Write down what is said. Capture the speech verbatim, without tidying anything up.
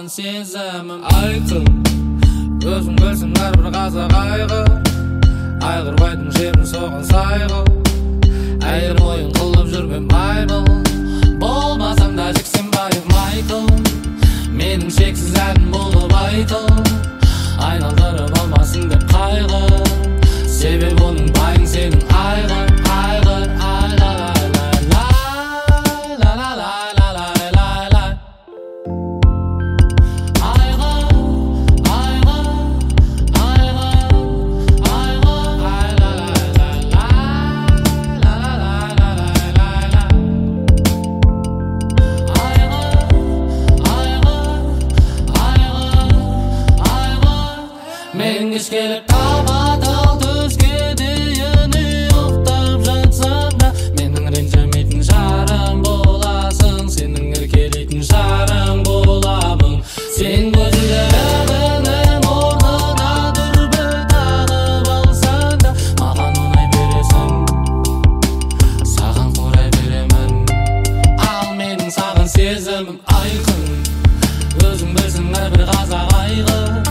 саған сезімім айқын. Өзің білсің әрбір қазақ айғы, айғырбайдың жерін соған сайғы. Әйел ойын қылып жүрген байбыл, болмасам да жексен байып Майкл. Менің шексіз әнім болып айтыл, айналдырып алмасын деп қайғы. Себебі оның байың сенің айғыр, айғыр, айғыр, мен кеш келіп тапа-тал түске дейін ұйықтап жатсам да, менің ренжімейтін жарым боласың, сенің еркелейтін жарым боламын. Сен көзілеріңнің орнына дүрбі тағып алсаң да, маған ұнай бересің, саған қурай беремін. Ал менің саған сезімім айқын, өзің білсің әрбір қазақ айғы,